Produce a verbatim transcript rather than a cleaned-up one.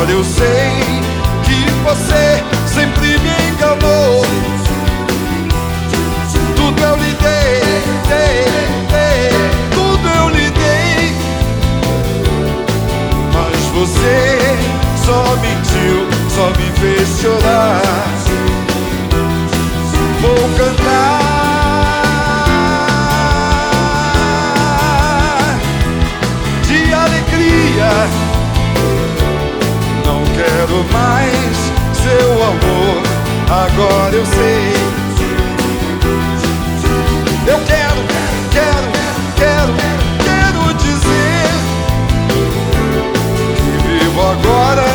Agora eu sei que você sempre me enganou. Tudo eu lhe dei, dei, dei, tudo eu lhe dei, mas você só mentiu, só me fez chorar. Vou cantar de alegria. Não quero mais seu amor, agora eu sei. Eu quero, quero, quero, quero dizer que vivo agora